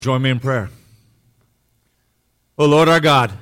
Join me in prayer. Oh, Lord our God,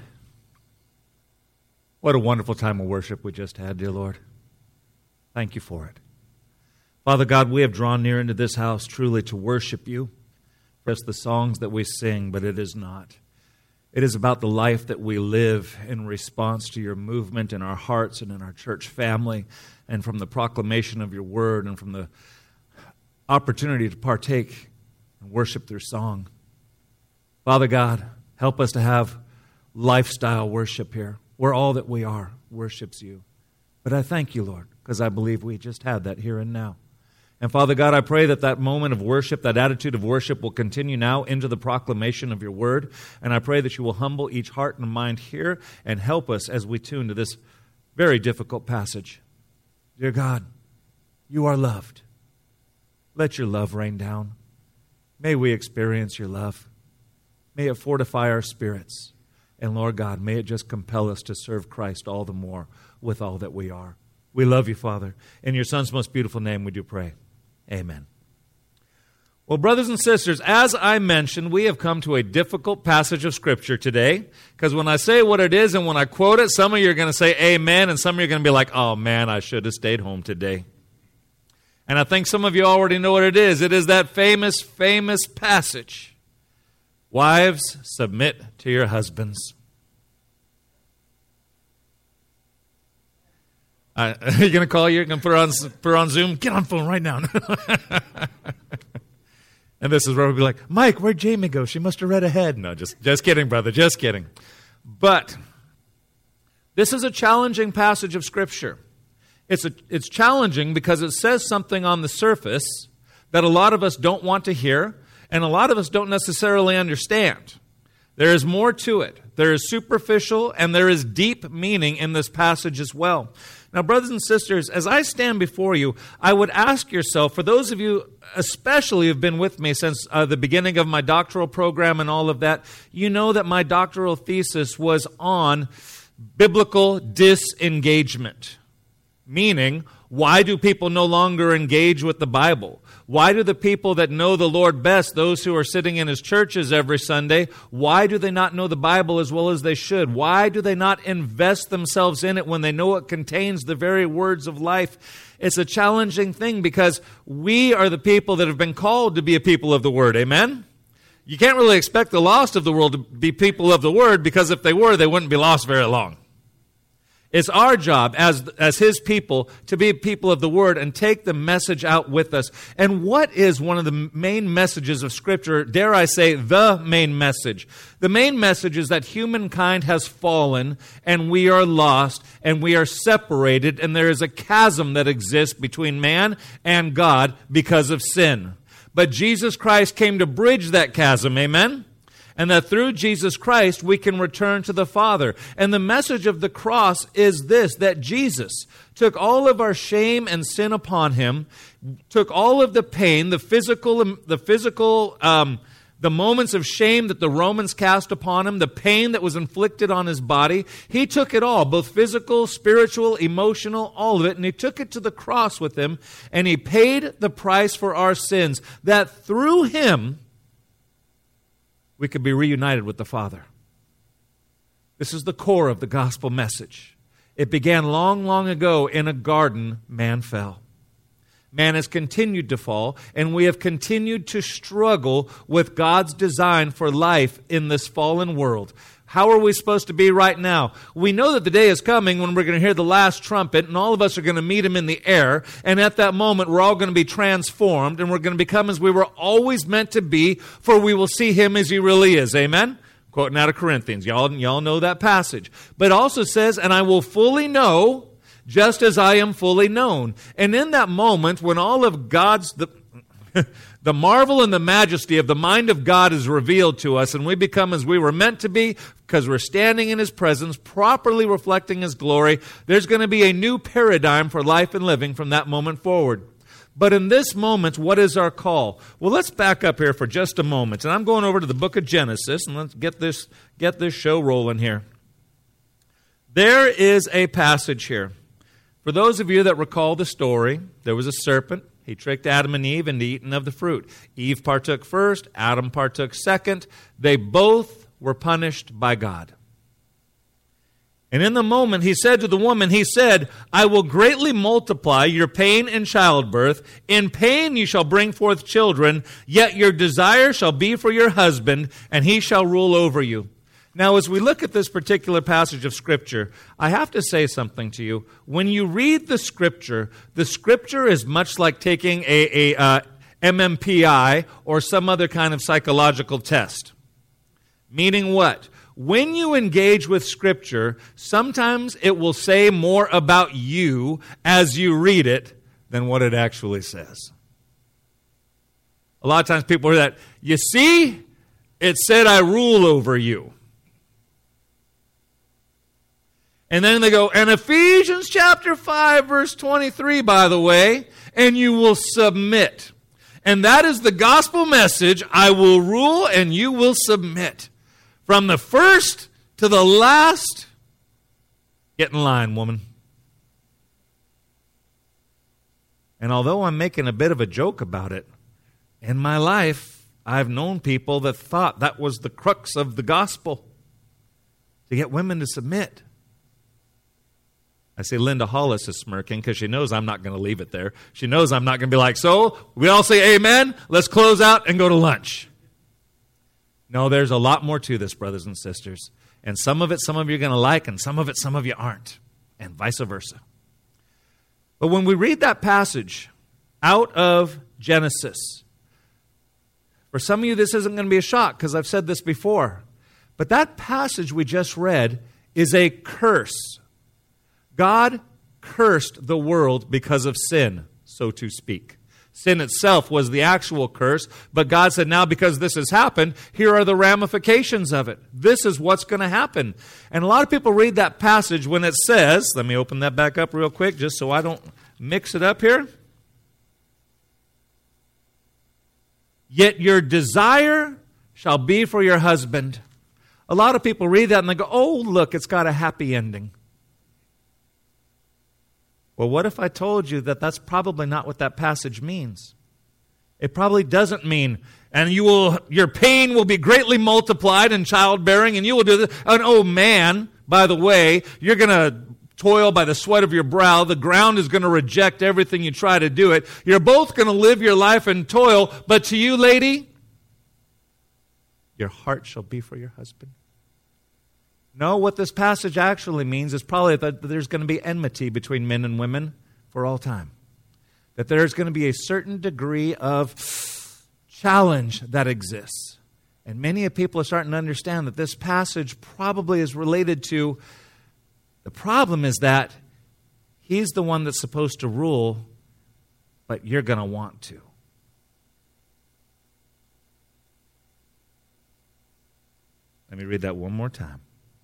what a wonderful time of worship we just had, dear Lord. Thank you for it. Father God, we have drawn near into this house truly to worship you. Just the songs that we sing, but it is not. It is about the life that we live in response to your movement in our hearts and in our church family, and from the proclamation of your word and from the opportunity to partake and worship through song. Father God, help us to have lifestyle worship here, where all that we are worships you. But I thank you, Lord, because I believe we just had that here and now. And Father God, I pray that that moment of worship, that attitude of worship will continue now into the proclamation of your word. And I pray that you will humble each heart and mind here and help us as we tune to this very difficult passage. Dear God, you are loved. Let your love rain down. May we experience your love. May it fortify our spirits. And Lord God, may it just compel us to serve Christ all the more with all that we are. We love you, Father. In your Son's most beautiful name we do pray. Amen. Well, brothers and sisters, as I mentioned, we have come to a difficult passage of Scripture today, because when I say what it is and when I quote it, some of you are going to say amen, and some of you are going to be like, oh man, I should have stayed home today. And I think some of you already know what it is. It is that famous passage. Wives, submit to your husbands. Are you going to call you? You're going to put her on Zoom? Get on phone right now. And this is where we'll be like, Mike, where'd Jamie go? She must have read ahead. No, just kidding, brother, just kidding. But this is a challenging passage of Scripture. It's challenging because it says something on the surface that a lot of us don't want to hear, and a lot of us don't necessarily understand. There is more to it. There is superficial and there is deep meaning in this passage as well. Now, brothers and sisters, as I stand before you, I would ask yourself, for those of you especially who have been with me since the beginning of my doctoral program and all of that, you know that my doctoral thesis was on biblical disengagement. Meaning, why do people no longer engage with the Bible? Why do the people that know the Lord best, those who are sitting in His churches every Sunday, why do they not know the Bible as well as they should? Why do they not invest themselves in it when they know it contains the very words of life? It's a challenging thing because we are the people that have been called to be a people of the Word. Amen? You can't really expect the lost of the world to be people of the Word, because if they were, they wouldn't be lost very long. It's our job as His people to be people of the Word and take the message out with us. And what is one of the main messages of Scripture? Dare I say, the main message? The main message is that humankind has fallen and we are lost and we are separated, and there is a chasm that exists between man and God because of sin. But Jesus Christ came to bridge that chasm, amen? And that through Jesus Christ, we can return to the Father. And the message of the cross is this, that Jesus took all of our shame and sin upon Him, took all of the pain, the moments of shame that the Romans cast upon Him, the pain that was inflicted on His body. He took it all, both physical, spiritual, emotional, all of it, and He took it to the cross with Him, and He paid the price for our sins, that through Him, we could be reunited with the Father. This is the core of the gospel message. It began long, long ago in a garden. Man fell. Man has continued to fall, and we have continued to struggle with God's design for life in this fallen world. How are we supposed to be right now? We know that the day is coming when we're going to hear the last trumpet, and all of us are going to meet Him in the air, and at that moment we're all going to be transformed, and we're going to become as we were always meant to be, for we will see Him as He really is. Amen? Quoting out of Corinthians. Y'all know that passage. But it also says, and I will fully know, just as I am fully known. And in that moment, when all of God's... The marvel and the majesty of the mind of God is revealed to us, and we become as we were meant to be because we're standing in His presence, properly reflecting His glory. There's going to be a new paradigm for life and living from that moment forward. But in this moment, what is our call? Well, let's back up here for just a moment, and I'm going over to the book of Genesis, and let's get this show rolling here. There is a passage here. For those of you that recall the story, there was a serpent. He tricked Adam and Eve into eating of the fruit. Eve partook first, Adam partook second. They both were punished by God. And in the moment, he said to the woman, he said, I will greatly multiply your pain in childbirth. In pain you shall bring forth children, yet your desire shall be for your husband, and he shall rule over you. Now, as we look at this particular passage of Scripture, I have to say something to you. When you read the Scripture is much like taking a MMPI or some other kind of psychological test. Meaning what? When you engage with Scripture, sometimes it will say more about you as you read it than what it actually says. A lot of times people hear that, you see, it said I rule over you. And then they go, and Ephesians chapter 5, verse 23, by the way, and you will submit. And that is the gospel message, I will rule and you will submit. From the first to the last, get in line, woman. And although I'm making a bit of a joke about it, in my life, I've known people that thought that was the crux of the gospel, to get women to submit. I see Linda Hollis is smirking because she knows I'm not going to leave it there. She knows I'm not going to be like, so, we all say amen, let's close out and go to lunch. No, there's a lot more to this, brothers and sisters. And some of you are going to like, and some of you aren't. And vice versa. But when we read that passage out of Genesis, for some of you this isn't going to be a shock because I've said this before. But that passage we just read is a curse. God cursed the world because of sin, so to speak. Sin itself was the actual curse, but God said, now because this has happened, here are the ramifications of it. This is what's going to happen. And a lot of people read that passage when it says, let me open that back up real quick just so I don't mix it up here. Yet your desire shall be for your husband. A lot of people read that and they go, oh, look, it's got a happy ending. Well, what if I told you that that's probably not what that passage means? It probably doesn't mean, and your pain will be greatly multiplied in childbearing, and you will do this. And oh man, by the way, you're going to toil by the sweat of your brow. The ground is going to reject everything you try to do it. You're both going to live your life in toil, but to you, lady, your heart shall be for your husband. No, what this passage actually means is probably that there's going to be enmity between men and women for all time. That there's going to be a certain degree of challenge that exists. And many people are starting to understand that this passage probably is related to, the problem is that he's the one that's supposed to rule, but you're going to want to. Let me read that one more time.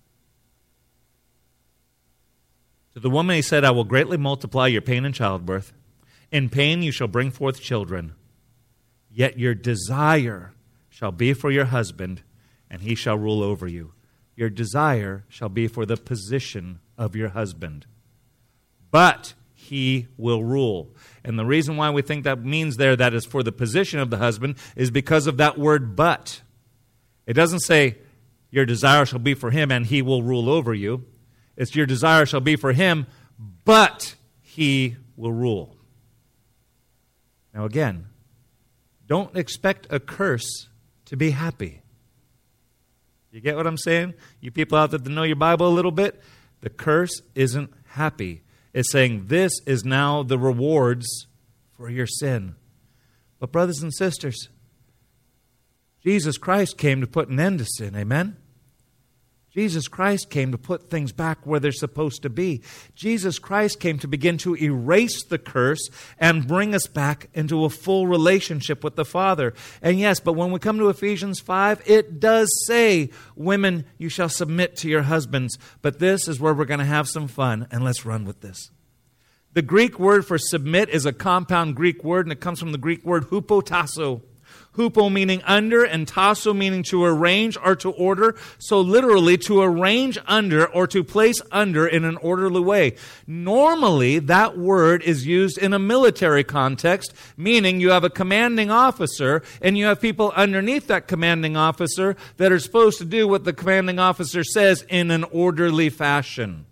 To the woman he said, I will greatly multiply your pain in childbirth. In pain you shall bring forth children. Yet your desire shall be for your husband, and he shall rule over you. Your desire shall be for the position of your husband. But he will rule. And the reason why we think that means there that is for the position of the husband is because of that word but. It doesn't say your desire shall be for him and he will rule over you. It's your desire shall be for him, but he will rule. Now again, don't expect a curse to be happy. You get what I'm saying? You people out there that know your Bible a little bit, the curse isn't happy. It's saying this is now the rewards for your sin. But brothers and sisters, Jesus Christ came to put an end to sin, amen? Jesus Christ came to put things back where they're supposed to be. Jesus Christ came to begin to erase the curse and bring us back into a full relationship with the Father. And yes, but when we come to Ephesians 5, it does say, women, you shall submit to your husbands. But this is where we're going to have some fun, and let's run with this. The Greek word for submit is a compound Greek word, and it comes from the Greek word hupotasso. Hupo meaning under and tasso meaning to arrange or to order. So literally to arrange under or to place under in an orderly way. Normally that word is used in a military context, meaning you have a commanding officer and you have people underneath that commanding officer that are supposed to do what the commanding officer says in an orderly fashion.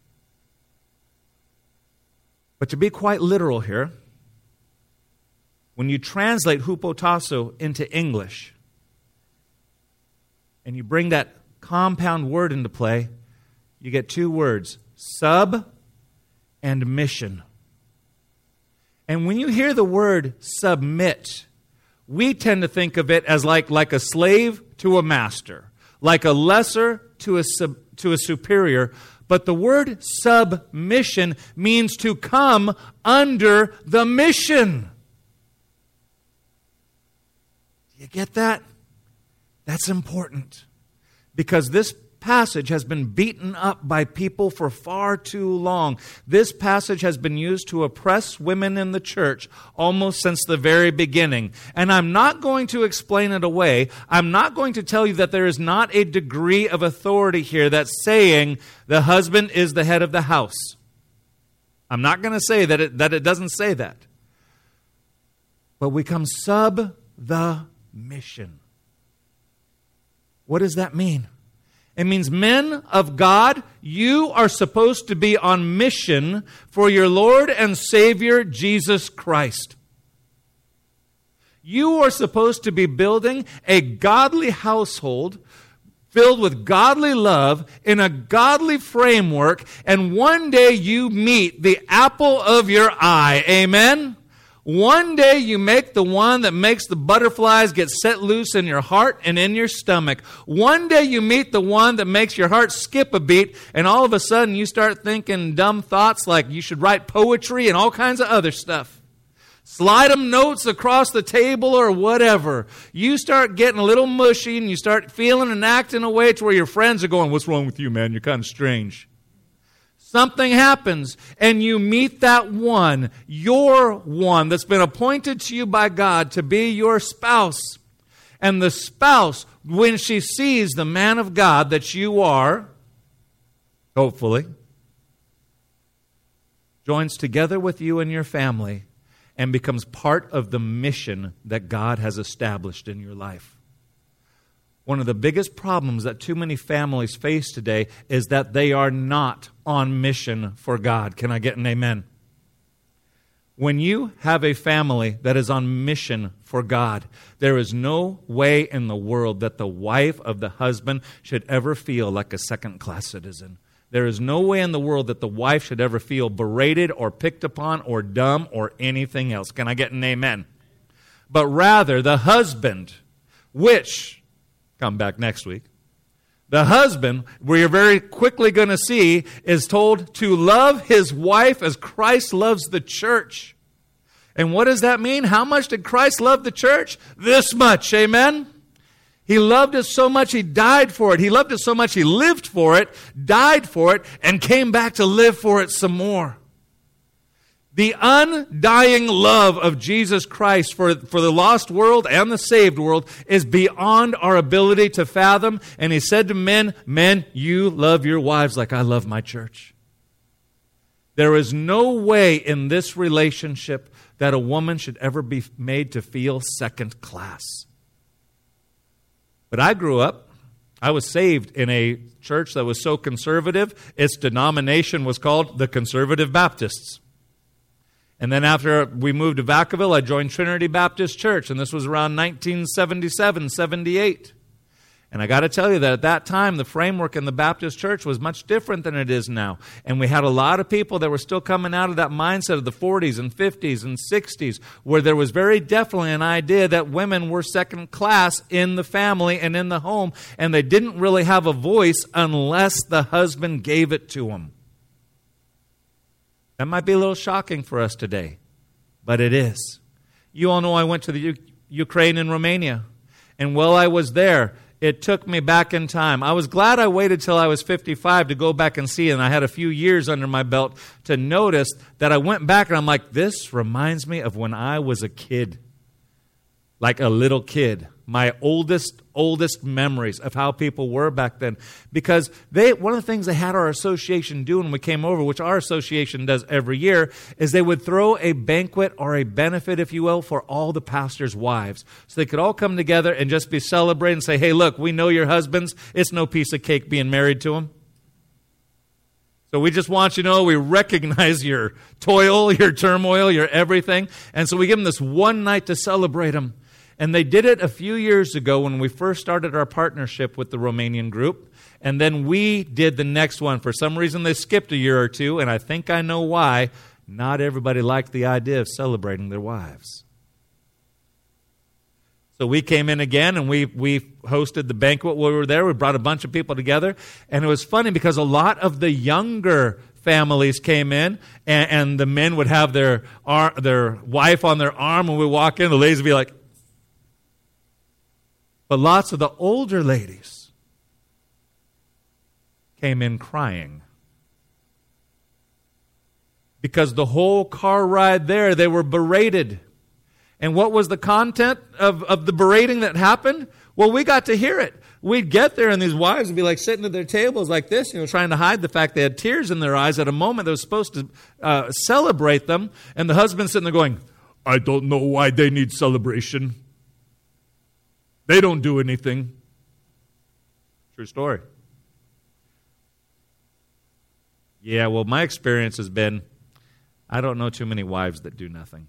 But to be quite literal here, when you translate hupotasso into English, and you bring that compound word into play, you get two words, sub and mission. And when you hear the word submit, we tend to think of it as like a slave to a master, like a lesser to a superior. But the word submission means to come under the mission. Do you get that? That's important. Because this passage has been beaten up by people for far too long. This passage has been used to oppress women in the church almost since the very beginning. And I'm not going to explain it away. I'm not going to tell you that there is not a degree of authority here that's saying the husband is the head of the house. I'm not going to say that it doesn't say that. But we come sub the mission. What does that mean? It means, men of God, you are supposed to be on mission for your Lord and Savior, Jesus Christ. You are supposed to be building a godly household filled with godly love in a godly framework, and one day you meet the apple of your eye. Amen? One day you make the one that makes the butterflies get set loose in your heart and in your stomach. One day you meet the one that makes your heart skip a beat, and all of a sudden you start thinking dumb thoughts like you should write poetry and all kinds of other stuff. Slide them notes across the table or whatever. You start getting a little mushy and you start feeling and acting in a way to where your friends are going, "What's wrong with you, man? You're kind of strange." Something happens and you meet that one, your one that's been appointed to you by God to be your spouse. And the spouse, when she sees the man of God that you are, hopefully, joins together with you and your family and becomes part of the mission that God has established in your life. One of the biggest problems that too many families face today is that they are not on mission for God. Can I get an amen? When you have a family that is on mission for God, there is no way in the world that the wife of the husband should ever feel like a second-class citizen. There is no way in the world that the wife should ever feel berated or picked upon or dumb or anything else. Can I get an amen? But rather, the husband, which, come back next week, the husband, we're very quickly going to see, is told to love his wife as Christ loves the church. And what does that mean? How much did Christ love the church? This much, amen? He loved us so much he died for it. He loved us so much he lived for it, died for it, and came back to live for it some more. The undying love of Jesus Christ for the lost world and the saved world is beyond our ability to fathom. And he said to men, "Men, you love your wives like I love my church." There is no way in this relationship that a woman should ever be made to feel second class. But I grew up, I was saved in a church that was so conservative, its denomination was called the Conservative Baptists. And then after we moved to Vacaville, I joined Trinity Baptist Church, and this was around 1977, 78. And I got to tell you that at that time, the framework in the Baptist church was much different than it is now. And we had a lot of people that were still coming out of that mindset of the 40s and 50s and 60s, where there was very definitely an idea that women were second class in the family and in the home, and they didn't really have a voice unless the husband gave it to them. That might be a little shocking for us today, but it is. You all know I went to the Ukraine and Romania, and while I was there, it took me back in time. I was glad I waited till I was 55 to go back and see it, and I had a few years under my belt to notice that I went back, and I'm like, this reminds me of when I was a kid. like a little kid. My oldest memories of how people were back then. Because one of the things they had our association do when we came over, which our association does every year, is they would throw a banquet or a benefit, if you will, for all the pastors' wives. So they could all come together and just be celebrating and say, hey, look, we know your husbands. It's no piece of cake being married to them. So we just want you to know we recognize your toil, your turmoil, your everything. And so we give them this one night to celebrate them. And they did it a few years ago when we first started our partnership with the Romanian group. And then we did the next one. For some reason, they skipped a year or two, and I think I know why. Not everybody liked the idea of celebrating their wives. So we came in again, and we hosted the banquet while we were there. We brought a bunch of people together. And it was funny because a lot of the younger families came in, and the men would have their wife on their arm. When we walk in, the ladies would be like... But lots of the older ladies came in crying. Because the whole car ride there, they were berated. And what was the content of the berating that happened? Well, we got to hear it. We'd get there and these wives would be like sitting at their tables like this, trying to hide the fact they had tears in their eyes at a moment that was supposed to celebrate them. And the husband sitting there going, I don't know why they need celebration. They don't do anything. True story. Yeah, well, my experience has been, I don't know too many wives that do nothing.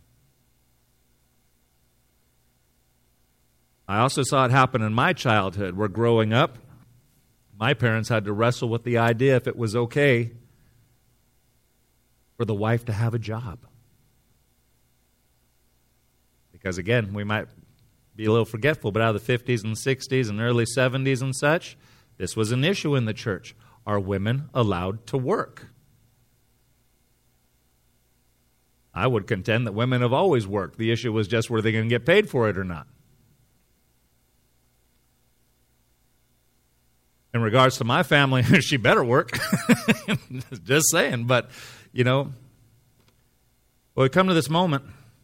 I also saw it happen in my childhood, where growing up, my parents had to wrestle with the idea if it was okay for the wife to have a job. Because again, we might be a little forgetful, but out of the 50s and 60s and early 70s and such, this was an issue in the church. Are women allowed to work? I would contend that women have always worked. The issue was just were they going to get paid for it or not. In regards to my family, she better work. Just saying. But, well, we come to this moment.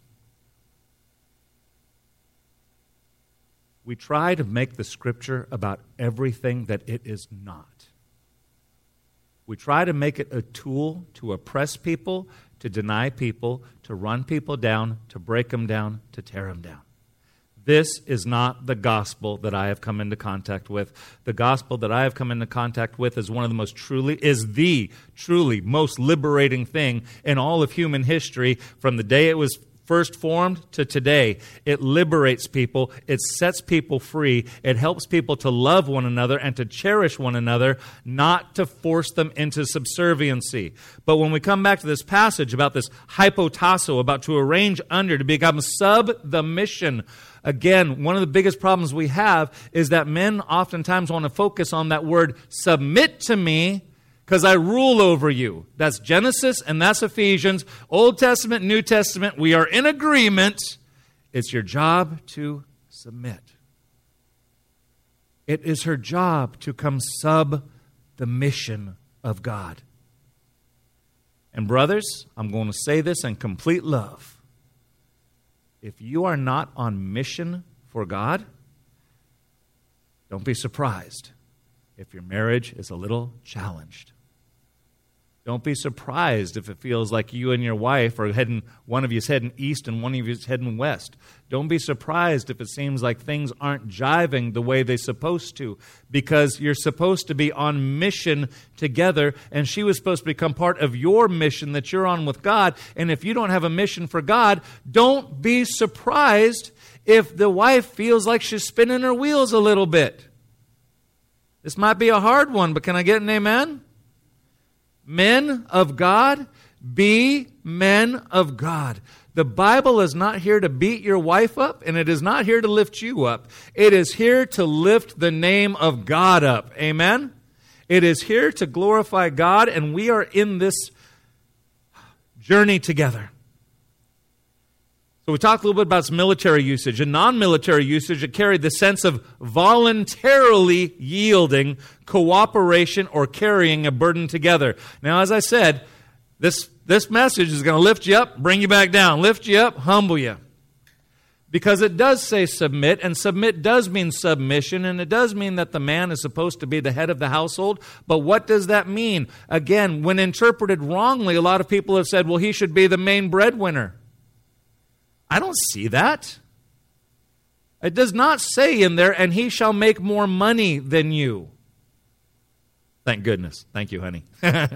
We try to make the Scripture about everything that it is not. We try to make it a tool to oppress people, to deny people, to run people down, to break them down, to tear them down. This is not the gospel that I have come into contact with. The gospel that I have come into contact with is the truly most liberating thing in all of human history from the day it was first formed to today. It liberates people. It sets people free. It helps people to love one another and to cherish one another, not to force them into subserviency. But when we come back to this passage about this hypotasso, about to arrange under, to become sub the mission, again, one of the biggest problems we have is that men oftentimes want to focus on that word, submit to me, because I rule over you. That's Genesis and that's Ephesians. Old Testament, New Testament, we are in agreement. It's your job to submit. It is her job to come sub the mission of God. And brothers, I'm going to say this in complete love. If you are not on mission for God, don't be surprised if your marriage is a little challenged. Don't be surprised if it feels like you and your wife are one of you is heading east and one of you is heading west. Don't be surprised if it seems like things aren't jiving the way they're supposed to, because you're supposed to be on mission together, and she was supposed to become part of your mission that you're on with God. And if you don't have a mission for God, don't be surprised if the wife feels like she's spinning her wheels a little bit. This might be a hard one, but can I get an amen? Men of God, be men of God. The Bible is not here to beat your wife up, and it is not here to lift you up. It is here to lift the name of God up. Amen? It is here to glorify God, and we are in this journey together. So we talked a little bit about some military usage. And non-military usage, it carried the sense of voluntarily yielding, cooperation, or carrying a burden together. Now, as I said, this message is going to lift you up, bring you back down. Lift you up, humble you. Because it does say submit, and submit does mean submission, and it does mean that the man is supposed to be the head of the household. But what does that mean? Again, when interpreted wrongly, a lot of people have said, well, he should be the main breadwinner. I don't see that. It does not say in there, and he shall make more money than you. Thank goodness. Thank you, honey.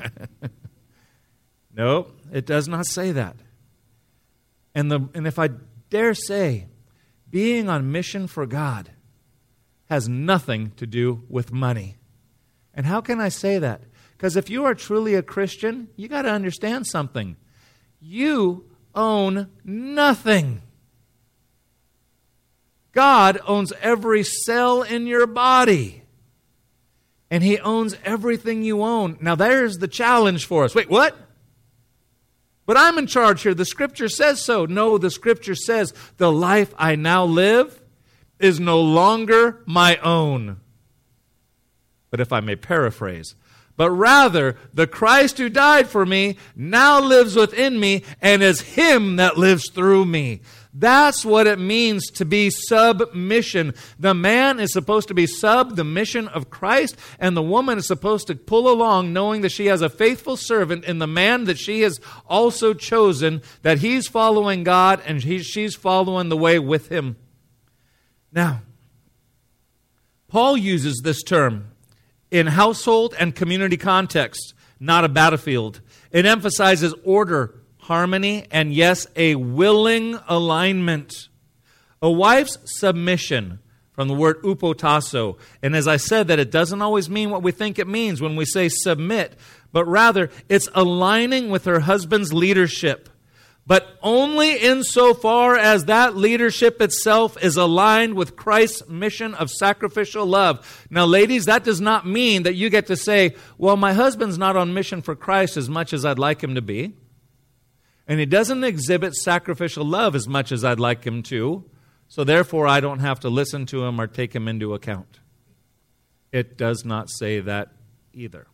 No, it does not say that. And if I dare say, being on mission for God has nothing to do with money. And how can I say that? Because if you are truly a Christian, you got to understand something. You own nothing. God owns every cell in your body. And He owns everything you own. Now there's the challenge for us. Wait, what? But I'm in charge here. The Scripture says so. No, the Scripture says the life I now live is no longer my own. But if I may paraphrase, but rather the Christ who died for me now lives within me, and is Him that lives through me. That's what it means to be submission. The man is supposed to be the mission of Christ, and the woman is supposed to pull along knowing that she has a faithful servant in the man that she has also chosen, that he's following God and she's following the way with him. Now, Paul uses this term in household and community context, not a battlefield. It emphasizes order, harmony, and yes, a willing alignment. A wife's submission, from the word upotasso, and as I said, that it doesn't always mean what we think it means when we say submit, but rather it's aligning with her husband's leadership, but only insofar as that leadership itself is aligned with Christ's mission of sacrificial love. Now, ladies, that does not mean that you get to say, well, my husband's not on mission for Christ as much as I'd like him to be. And he doesn't exhibit sacrificial love as much as I'd like him to, so therefore I don't have to listen to him or take him into account. It does not say that either.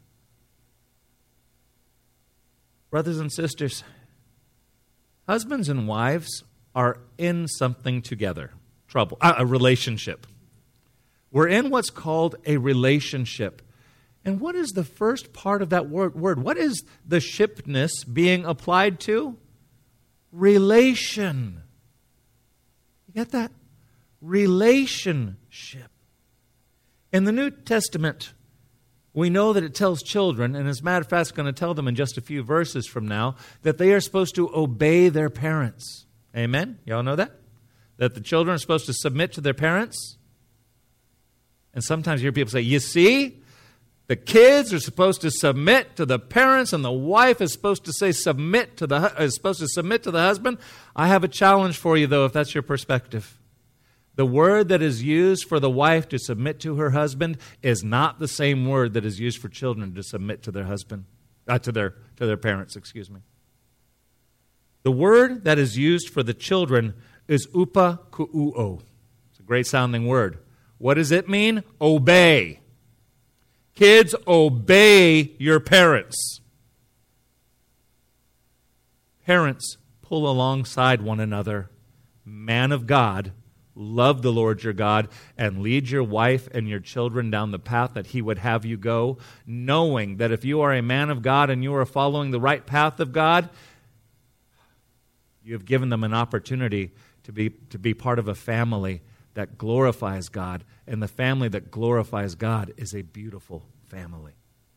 Brothers and sisters, husbands and wives are in something together. A relationship. We're in what's called a relationship. And what is the first part of that word? What is the shipness being applied to? Relation. You get that? Relationship. In the New Testament, we know that it tells children, and as a matter of fact, it's going to tell them in just a few verses from now, that they are supposed to obey their parents. Amen? Y'all know that? That the children are supposed to submit to their parents? And sometimes you hear people say, you see? The kids are supposed to submit to the parents, and the wife is supposed to submit to the husband. I have a challenge for you, though, if that's your perspective. The word that is used for the wife to submit to her husband is not the same word that is used for children to submit to their husband, to their parents. Excuse me. The word that is used for the children is upaku'o. It's a great sounding word. What does it mean? Obey. Kids, obey your parents. Parents, pull alongside one another. Man of God, love the Lord your God, and lead your wife and your children down the path that He would have you go, knowing that if you are a man of God and you are following the right path of God, you have given them an opportunity to be part of a family that glorifies God, and the family that glorifies God is a beautiful family.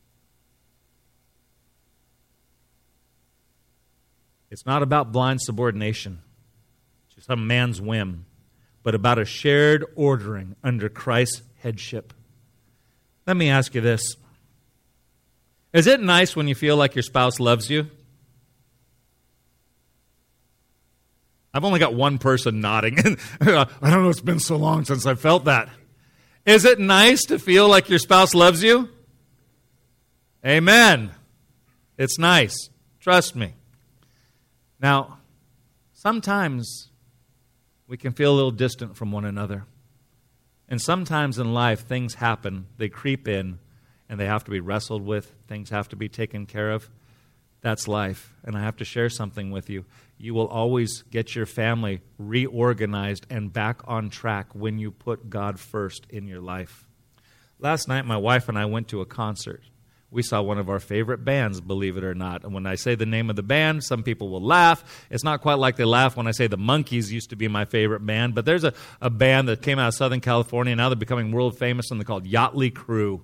It's not about blind subordination to some man's whim, but about a shared ordering under Christ's headship. Let me ask you this. Is it nice when you feel like your spouse loves you? I've only got one person nodding. I don't know, it's been so long since I felt that. Is it nice to feel like your spouse loves you? Amen. It's nice. Trust me. Now, sometimes we can feel a little distant from one another. And sometimes in life, things happen. They creep in, and they have to be wrestled with. Things have to be taken care of. That's life. And I have to share something with you. You will always get your family reorganized and back on track when you put God first in your life. Last night, my wife and I went to a concert. We saw one of our favorite bands, believe it or not. And when I say the name of the band, some people will laugh. It's not quite like they laugh when I say the Monkees used to be my favorite band, but there's a band that came out of Southern California, and now they're becoming world famous, and they're called Yachtly Crew.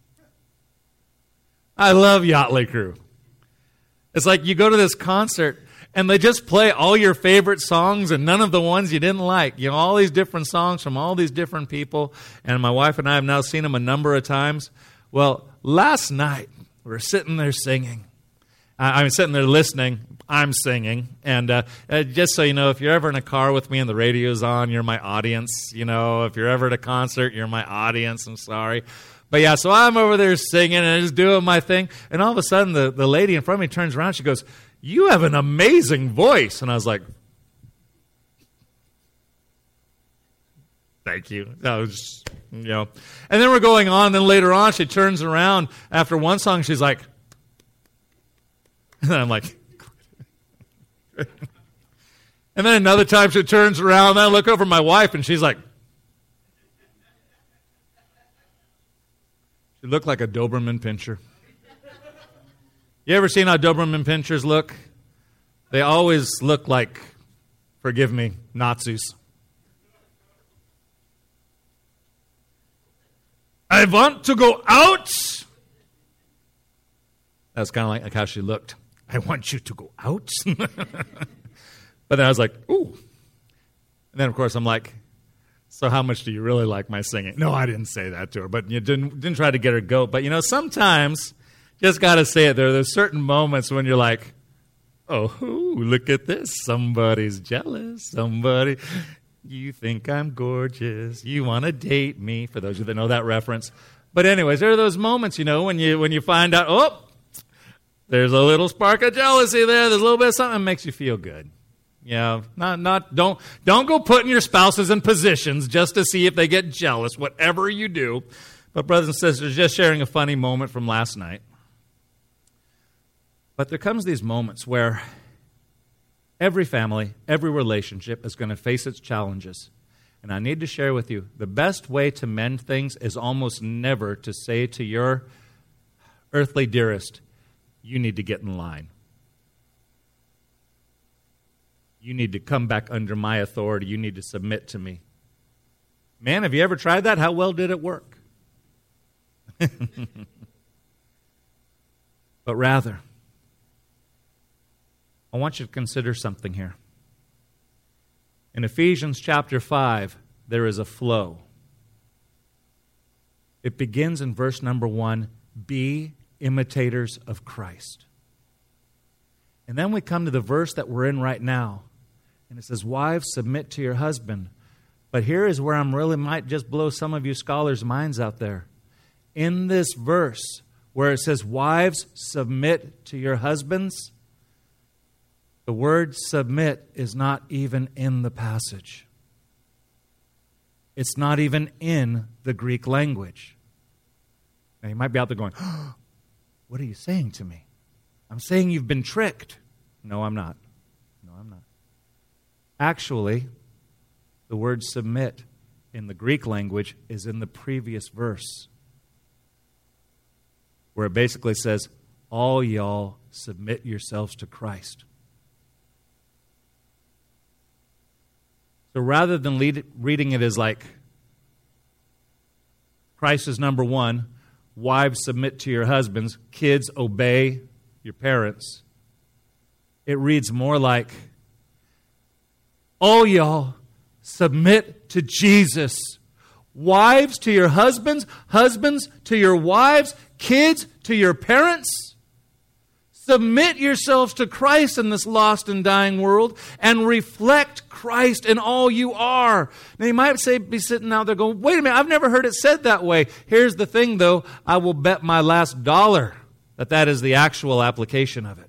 I love Yachtly Crew. It's like you go to this concert, and they just play all your favorite songs and none of the ones you didn't like. You know, all these different songs from all these different people. And my wife and I have now seen them a number of times. Well, last night, we were sitting there singing. I'm sitting there listening. I'm singing. And just so you know, if you're ever in a car with me and the radio's on, you're my audience. You know, if you're ever at a concert, you're my audience. I'm sorry. But yeah, so I'm over there singing and just doing my thing. And all of a sudden, the lady in front of me turns around. She goes, "You have an amazing voice." And I was like, "Thank you." That was, you know. And then we're going on. Then later on, she turns around after one song. She's like, and I'm like, and then another time she turns around. And I look over at my wife, and she's like, she looked like a Doberman Pinscher. You ever seen how Doberman Pinschers look? They always look like, forgive me, Nazis. "I want to go out." That's kind of like how she looked. "I want you to go out." But then I was like, ooh. And then, of course, I'm like, "So how much do you really like my singing?" No, I didn't say that to her, but you didn't try to get her goat. But, you know, sometimes, just got to say it, there's certain moments when you're like, "Oh, look at this. Somebody's jealous. Somebody, you think I'm gorgeous. You want to date me," for those of you that know that reference. But anyways, there are those moments, you know, when you find out, oh, there's a little spark of jealousy there. There's a little bit of something that makes you feel good. Yeah, don't go putting your spouses in positions just to see if they get jealous, whatever you do. But brothers and sisters, just sharing a funny moment from last night. But there comes these moments where every family, every relationship is going to face its challenges. And I need to share with you, the best way to mend things is almost never to say to your earthly dearest, "You need to get in line. You need to come back under my authority. You need to submit to me." Man, have you ever tried that? How well did it work? But rather, I want you to consider something here. In Ephesians chapter 5, there is a flow. It begins in verse number 1, "Be imitators of Christ." And then we come to the verse that we're in right now, and it says, "Wives, submit to your husband." But here is where I'm really might just blow some of you scholars' minds out there. In this verse, where it says, "Wives, submit to your husbands," the word "submit" is not even in the passage. It's not even in the Greek language. Now, you might be out there going, "Oh, what are you saying to me? I'm saying you've been tricked." No, I'm not. No, I'm not. Actually, the word "submit" in the Greek language is in the previous verse, where it basically says, "All y'all submit yourselves to Christ." So rather than reading it as like, Christ is number one, wives submit to your husbands, kids obey your parents, it reads more like, all y'all submit to Jesus. Wives to your husbands, husbands to your wives, kids to your parents. Submit yourselves to Christ in this lost and dying world and reflect Christ in all you are. Now you might be sitting out there going, wait a minute, I've never heard it said that way. Here's the thing though, I will bet my last dollar that is the actual application of it.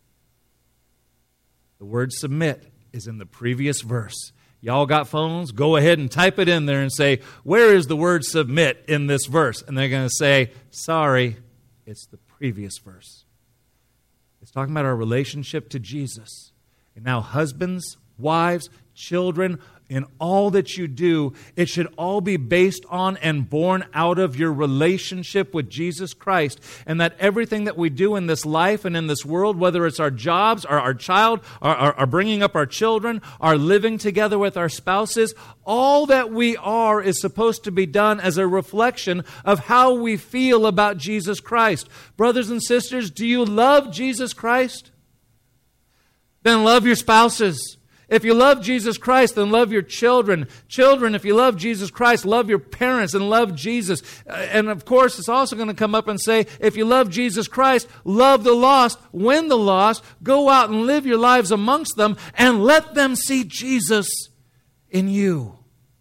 The word submit is in the previous verse. Y'all got phones? Go ahead and type it in there and say, where is the word submit in this verse? And they're going to say, sorry, it's the previous verse. It's talking about our relationship to Jesus. And now husbands, wives, children, in all that you do, it should all be based on and born out of your relationship with Jesus Christ. And that everything that we do in this life and in this world, whether it's our jobs, or our child, or bringing up our children, our living together with our spouses, all that we are is supposed to be done as a reflection of how we feel about Jesus Christ. Brothers and sisters, do you love Jesus Christ? Then love your spouses. If you love Jesus Christ, then love your children. Children, if you love Jesus Christ, love your parents and love Jesus. And of course, it's also going to come up and say, if you love Jesus Christ, love the lost, win the lost, go out and live your lives amongst them, and let them see Jesus in you.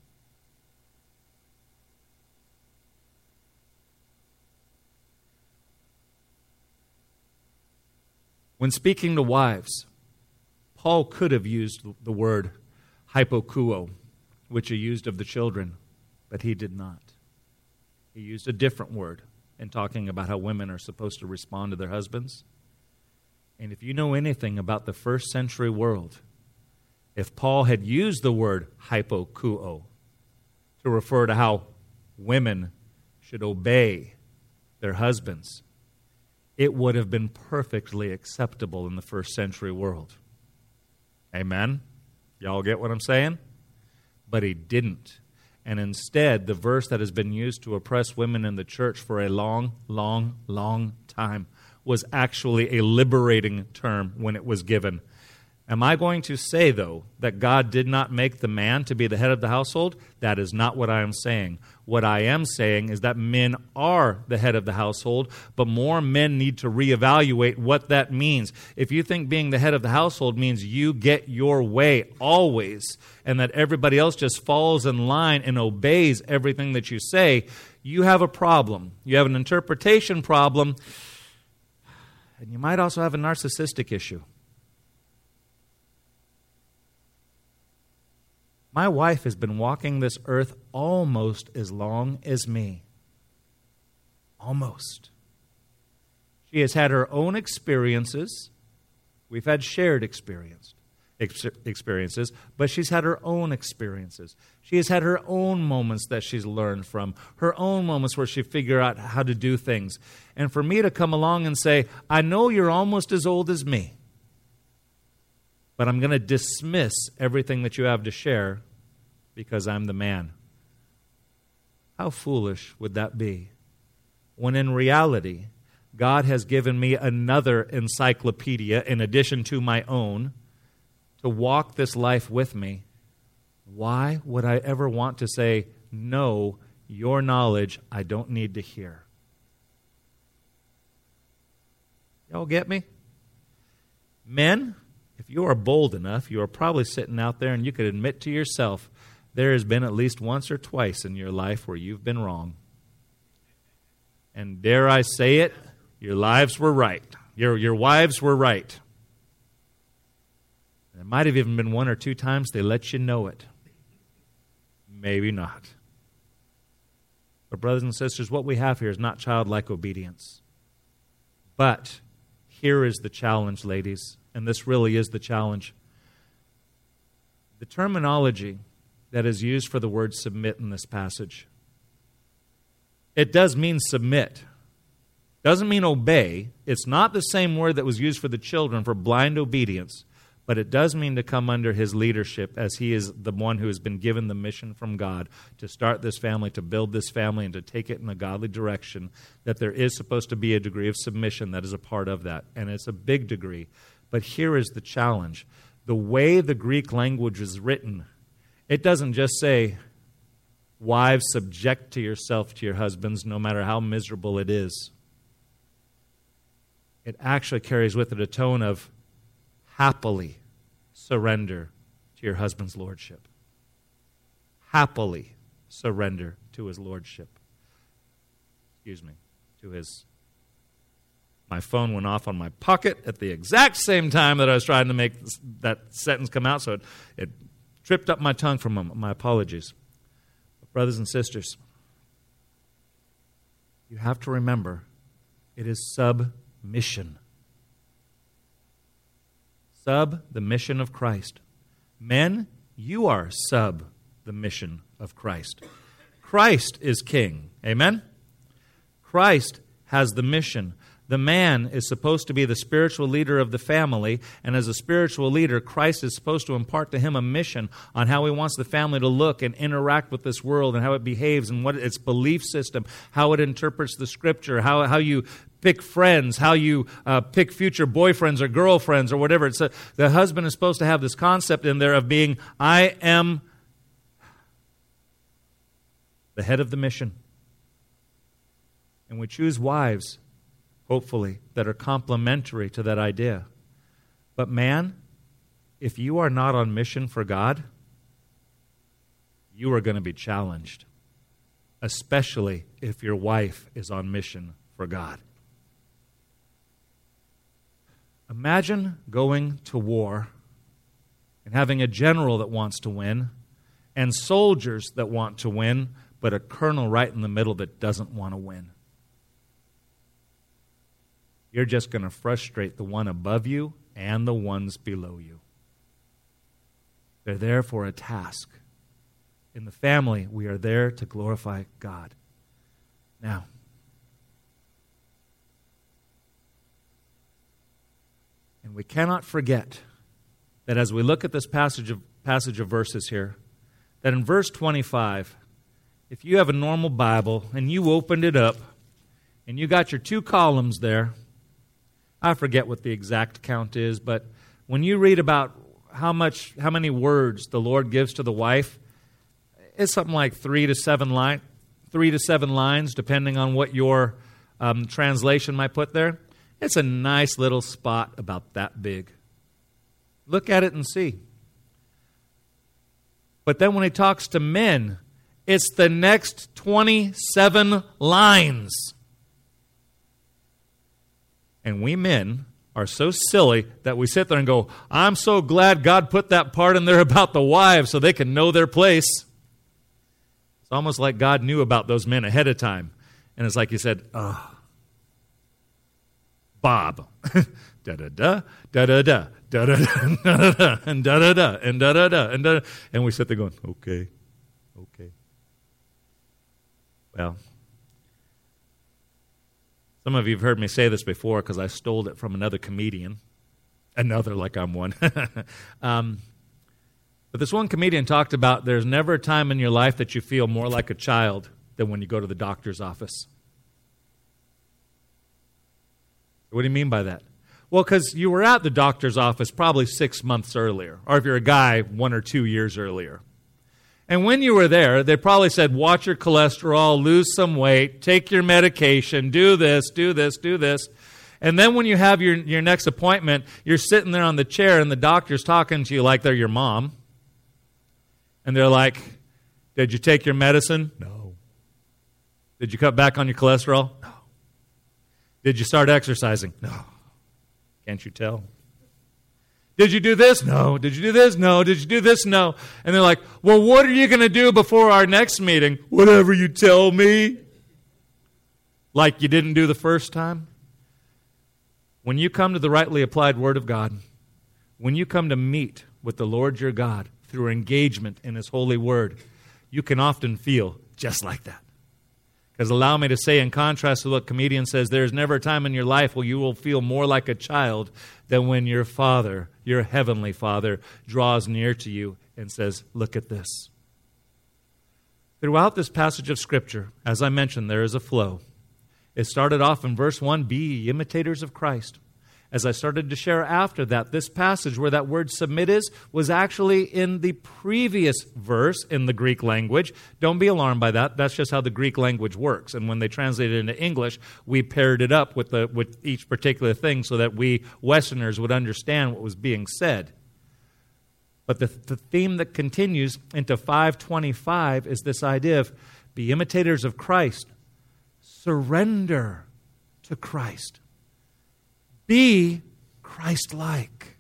When speaking to wives, Paul could have used the word hypokuo, which he used of the children, but he did not. He used a different word in talking about how women are supposed to respond to their husbands. And if you know anything about the first century world, if Paul had used the word hypokuo to refer to how women should obey their husbands, it would have been perfectly acceptable in the first century world. Amen? Y'all get what I'm saying? But he didn't. And instead, the verse that has been used to oppress women in the church for a long, long, long time was actually a liberating term when it was given. Am I going to say, though, that God did not make the man to be the head of the household? That is not what I am saying. What I am saying is that men are the head of the household, but more men need to reevaluate what that means. If you think being the head of the household means you get your way always, and that everybody else just falls in line and obeys everything that you say, you have a problem. You have an interpretation problem, and you might also have a narcissistic issue. My wife has been walking this earth almost as long as me. Almost. She has had her own experiences. We've had shared experiences, but she's had her own experiences. She has had her own moments that she's learned from, her own moments where she figured out how to do things. And for me to come along and say, I know you're almost as old as me, but I'm going to dismiss everything that you have to share because I'm the man. How foolish would that be? When in reality, God has given me another encyclopedia in addition to my own to walk this life with me. Why would I ever want to say, no, your knowledge I don't need to hear? Y'all get me? Men, if you are bold enough, you are probably sitting out there and you could admit to yourself there has been at least once or twice in your life where you've been wrong. And dare I say it, your lives were right. Your wives were right. And it might have even been one or two times they let you know it. Maybe not. But brothers and sisters, what we have here is not childlike obedience. But here is the challenge, ladies. And this really is the challenge. The terminology that is used for the word submit in this passage, it does mean submit. Doesn't mean obey. It's not the same word that was used for the children for blind obedience, but it does mean to come under his leadership as he is the one who has been given the mission from God to start this family, to build this family, and to take it in a godly direction, that there is supposed to be a degree of submission that is a part of that. And it's a big degree. But here is the challenge. The way the Greek language is written, it doesn't just say, wives, subject to yourself to your husbands, no matter how miserable it is. It actually carries with it a tone of happily surrender to your husband's lordship. Happily surrender to his lordship. To his... My phone went off on my pocket at the exact same time that I was trying to make that sentence come out, so it tripped up my tongue for a moment. My apologies. But brothers and sisters, you have to remember, it is submission. Sub the mission of Christ. Men, you are sub the mission of Christ. Christ is king. Amen? Christ has the mission. The man is supposed to be the spiritual leader of the family, and as a spiritual leader, Christ is supposed to impart to him a mission on how he wants the family to look and interact with this world and how it behaves and what its belief system, how it interprets the Scripture, how you pick friends, how you pick future boyfriends or girlfriends or whatever. The husband is supposed to have this concept in there of being, I am the head of the mission. And we choose wives, hopefully, that are complementary to that idea. But man, if you are not on mission for God, you are going to be challenged, especially if your wife is on mission for God. Imagine going to war and having a general that wants to win and soldiers that want to win, but a colonel right in the middle that doesn't want to win. You're just going to frustrate the one above you and the ones below you. They're there for a task. In the family, we are there to glorify God. Now, and we cannot forget that as we look at this passage of verses here, that in verse 25, if you have a normal Bible and you opened it up and you got your two columns there, I forget what the exact count is, but when you read about how many words the Lord gives to the wife, it's something like 3 to 7 lines, depending on what your translation might put there. It's a nice little spot about that big. Look at it and see. But then when he talks to men, it's the next 27 lines. And we men are so silly that we sit there and go, I'm so glad God put that part in there about the wives so they can know their place. It's almost like God knew about those men ahead of time. And it's like he said, Bob. Da-da-da, da-da-da, da-da-da, da-da-da, and da-da-da, and da-da-da, and da-da. And we sit there going, okay. Well, some of you have heard me say this before because I stole it from another comedian. Another, like I'm one. But this one comedian talked about there's never a time in your life that you feel more like a child than when you go to the doctor's office. What do you mean by that? Well, because you were at the doctor's office probably 6 months earlier, or if you're a guy, 1 or 2 years earlier. And when you were there, they probably said, watch your cholesterol, lose some weight, take your medication, do this, do this, do this. And then when you have your next appointment, you're sitting there on the chair and the doctor's talking to you like they're your mom. And they're like, did you take your medicine? No. Did you cut back on your cholesterol? No. Did you start exercising? No. Can't you tell? Did you do this? No. Did you do this? No. Did you do this? No. And they're like, well, what are you going to do before our next meeting? Whatever you tell me. Like you didn't do the first time. When you come to the rightly applied Word of God, when you come to meet with the Lord your God through engagement in His holy Word, you can often feel just like that. Because allow me to say, in contrast to what comedian says, there's never a time in your life where you will feel more like a child than when your Father, your heavenly Father, draws near to you and says, look at this. Throughout this passage of Scripture, as I mentioned, there is a flow. It started off in verse 1, be ye imitators of Christ. As I started to share after that, this passage where that word submit is, was actually in the previous verse in the Greek language. Don't be alarmed by that. That's just how the Greek language works. And when they translated it into English, we paired it up with each particular thing so that we Westerners would understand what was being said. But the theme that continues into 5:25 is this idea of be imitators of Christ. Surrender to Christ. Be Christ-like.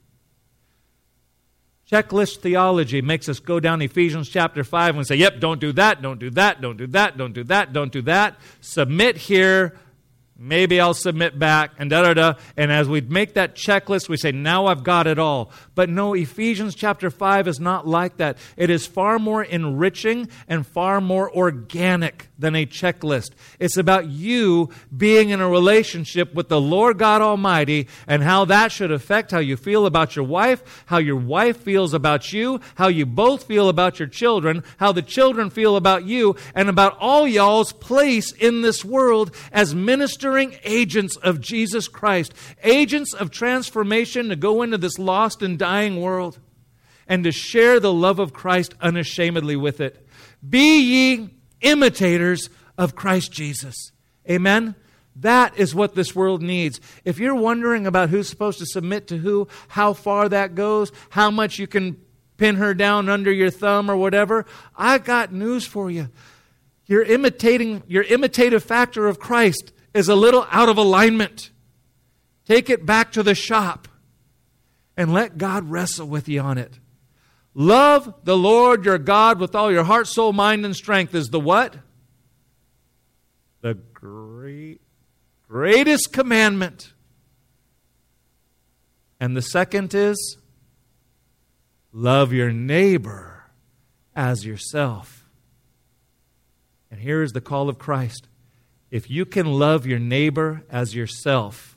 Checklist theology makes us go down Ephesians chapter 5 and say, yep, don't do that, don't do that, don't do that, don't do that, don't do that. Submit here, maybe I'll submit back, and da-da-da. And as we make that checklist, we say, now I've got it all. But no, Ephesians chapter 5 is not like that. It is far more enriching and far more organic than a checklist. It's about you being in a relationship with the Lord God Almighty and how that should affect how you feel about your wife, how your wife feels about you, how you both feel about your children, how the children feel about you, and about all y'all's place in this world as ministering agents of Jesus Christ, agents of transformation to go into this lost and dying world and to share the love of Christ unashamedly with it. Be ye imitators of Christ Jesus. Amen? That is what this world needs. If you're wondering about who's supposed to submit to who, how far that goes, how much you can pin her down under your thumb or whatever, I got news for you. Your imitative factor of Christ is a little out of alignment. Take it back to the shop and let God wrestle with you on it. Love the Lord your God with all your heart, soul, mind, and strength is the what? The greatest commandment. And the second is love your neighbor as yourself. And here is the call of Christ. If you can love your neighbor as yourself,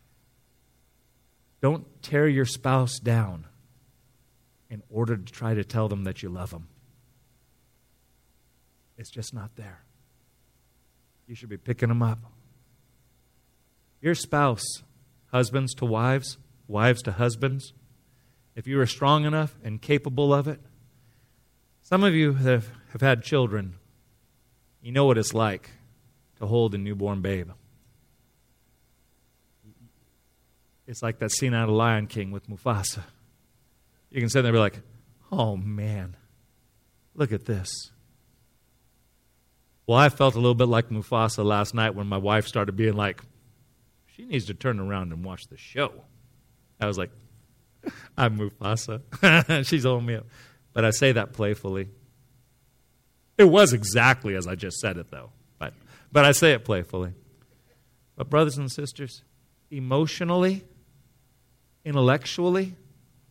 don't tear your spouse down in order to try to tell them that you love them. It's just not there. You should be picking them up. Your spouse, husbands to wives, wives to husbands, if you are strong enough and capable of it, some of you have had children. You know what it's like to hold a newborn babe. It's like that scene out of Lion King with Mufasa. You can sit there and be like, oh man, look at this. Well, I felt a little bit like Mufasa last night when my wife started being like, she needs to turn around and watch the show. I was like, I'm Mufasa. She's holding me up. But I say that playfully. It was exactly as I just said it, though. But I say it playfully. But brothers and sisters, emotionally, intellectually,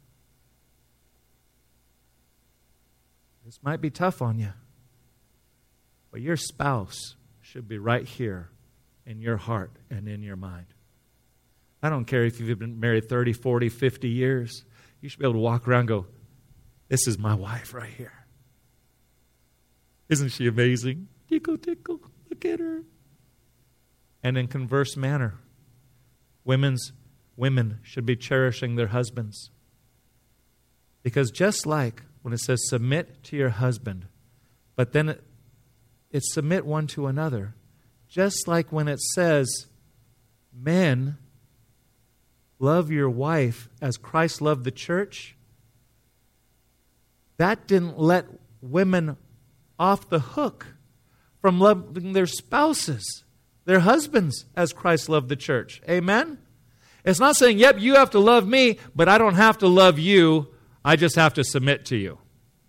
this might be tough on you. But your spouse should be right here in your heart and in your mind. I don't care if you've been married 30, 40, 50 years. You should be able to walk around and go, this is my wife right here. Isn't she amazing? Tickle, tickle, look at her. And in converse manner, women should be cherishing their husbands. Because just like when it says submit to your husband, but then it's submit one to another, just like when it says, men, love your wife as Christ loved the church, that didn't let women off the hook from loving their spouses, their husbands, as Christ loved the church. Amen? It's not saying, yep, you have to love me, but I don't have to love you. I just have to submit to you.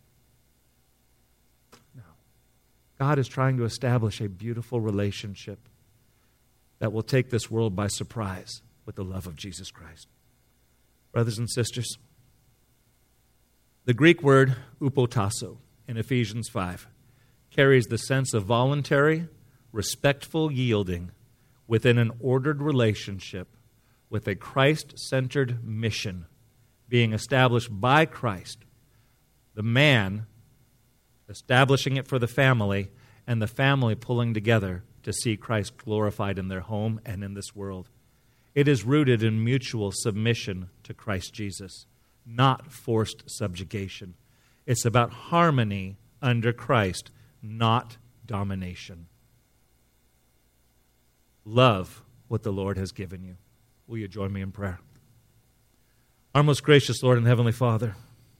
No. God is trying to establish a beautiful relationship that will take this world by surprise with the love of Jesus Christ. Brothers and sisters, the Greek word upotasso in Ephesians 5 carries the sense of voluntary, respectful yielding within an ordered relationship with a Christ-centered mission being established by Christ, the man establishing it for the family, and the family pulling together to see Christ glorified in their home and in this world. It is rooted in mutual submission to Christ Jesus, not forced subjugation. It's about harmony under Christ, not domination. Love what the Lord has given you. Will you join me in prayer? Our most gracious Lord and Heavenly Father,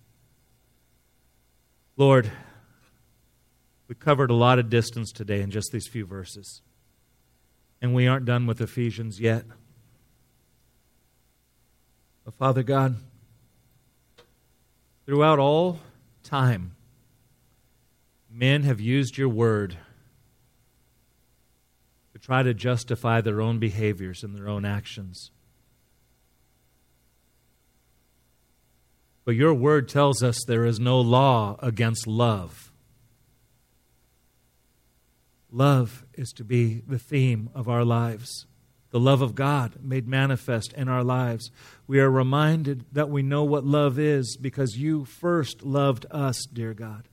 Lord, we covered a lot of distance today in just these few verses. And we aren't done with Ephesians yet. But Father God, throughout all time, men have used your word to try to justify their own behaviors and their own actions. But your word tells us there is no law against love. Love is to be the theme of our lives. The love of God made manifest in our lives. We are reminded that we know what love is because you first loved us, dear God.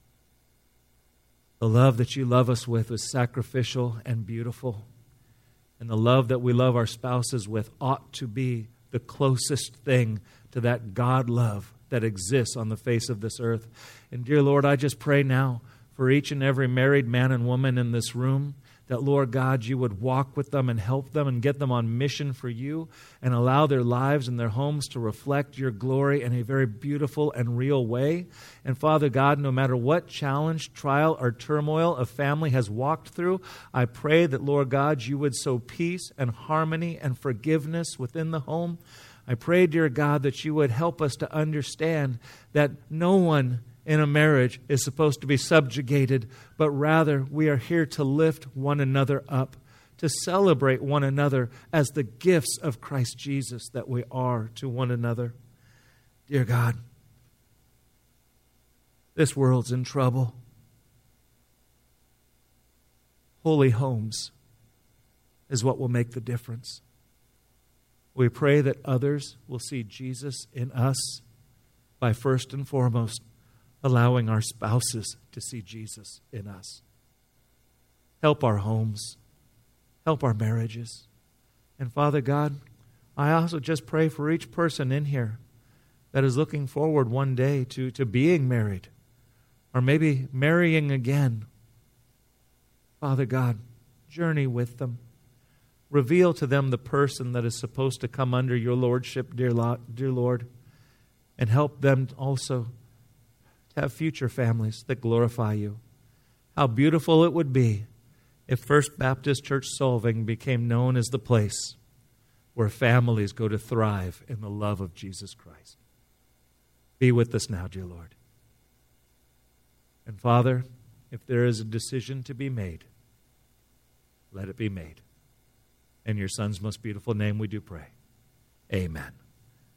The love that you love us with is sacrificial and beautiful. And the love that we love our spouses with ought to be the closest thing to that God love that exists on the face of this earth. And dear Lord, I just pray now for each and every married man and woman in this room, that, Lord God, you would walk with them and help them and get them on mission for you and allow their lives and their homes to reflect your glory in a very beautiful and real way. And Father God, no matter what challenge, trial, or turmoil a family has walked through, I pray that, Lord God, you would sow peace and harmony and forgiveness within the home. I pray, dear God, that you would help us to understand that no one in a marriage is supposed to be subjugated, but rather we are here to lift one another up, to celebrate one another as the gifts of Christ Jesus that we are to one another. Dear God, this world's in trouble. Holy homes is what will make the difference. We pray that others will see Jesus in us by first and foremost allowing our spouses to see Jesus in us. Help our homes. Help our marriages. And Father God, I also just pray for each person in here that is looking forward one day to being married or maybe marrying again. Father God, journey with them. Reveal to them the person that is supposed to come under your lordship, dear Lord, and help them also to have future families that glorify you. How beautiful it would be if First Baptist Church Solvang became known as the place where families go to thrive in the love of Jesus Christ. Be with us now, dear Lord. And Father, if there is a decision to be made, let it be made. In your Son's most beautiful name we do pray. Amen.